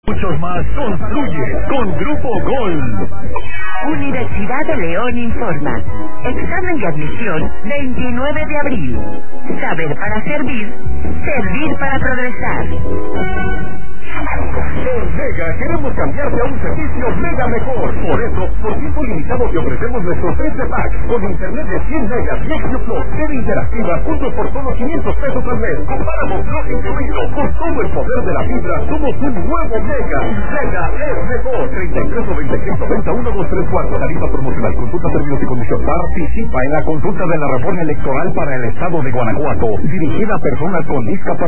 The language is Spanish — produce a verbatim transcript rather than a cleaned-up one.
Muchos más construye con Grupo Gol. Universidad de León informa. Examen de admisión veintinueve de abril. Saber para servir, servir para progresar. En Mega queremos cambiarte a un servicio Mega mejor. Por eso, por tiempo limitado te ofrecemos nuestro trece pack con internet de cien megas y X Plus, serie interactiva, puntos por solo quinientos pesos al mes. Comparamos no incluido. Con todo el poder de la fibra, somos un nuevo Mega. Mega es mejor. treinta y tres noventa y seis noventa y uno dos tres cuatro. Tarifa promocional. Consulta términos y condiciones. Participa en la consulta de la reforma electoral para el estado de Guanajuato, dirigida a personas con discapacidad.